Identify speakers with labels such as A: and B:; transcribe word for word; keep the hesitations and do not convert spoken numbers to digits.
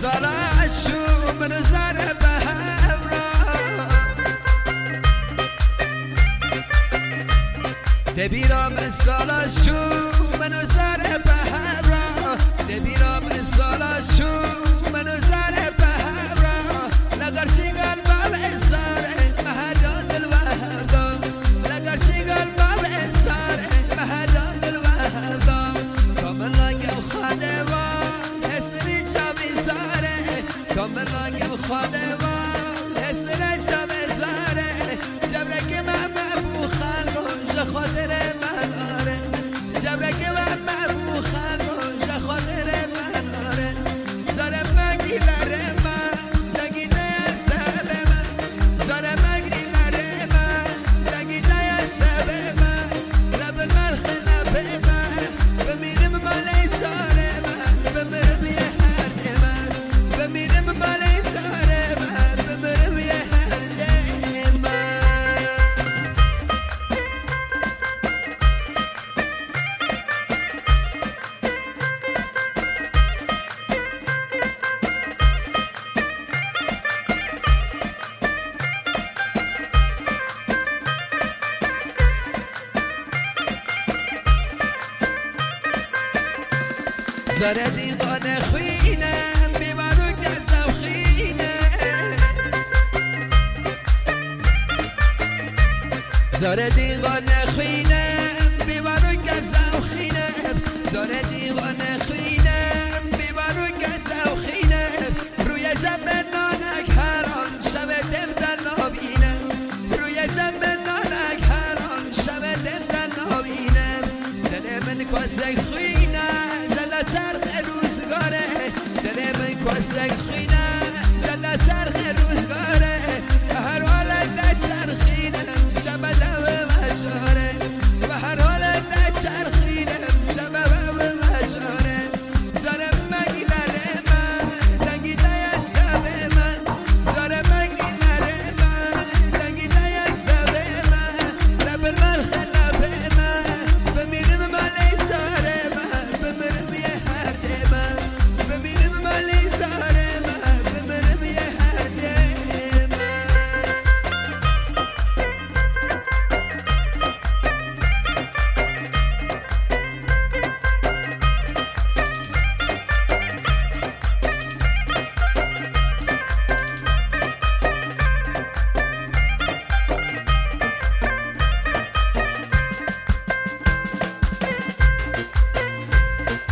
A: سالا شو منو زاره به همراه دبیرم سالا شو منو زاره به همراه دبیرم سالا شو منو زاره به همراه لگر شنگل باب انساره مهدان دل وحدان لگر شنگل باب انساره مهدان دل وحدان کامل لگم خاده و حسنی شب زاره کامل لگم خاده و حسنی شب زاره جبرک من مبو خلقش خاطر من آره جبرک من مبو خلقش خاطر من آره زاره مگی لره من دگیده است به من زاره مگی لره من دگیده است به من لب من خلب من بمیرم مالی زاره من بمیرم یه هر من بمیرم مالی زاره من بمیرم یه هر من زاره دیوانه خوینه بیمارو کسم خینه زاره دیوانه خوینه بیمارو کسم خینه زاره دیوانه خوینه بیمارو کسم خینه روی شب نانک هران شب دفتر نابینه روی شب نانک هران شب دفتر نابینه دل من کسک خوینه چرخ روزگاره دل من کسک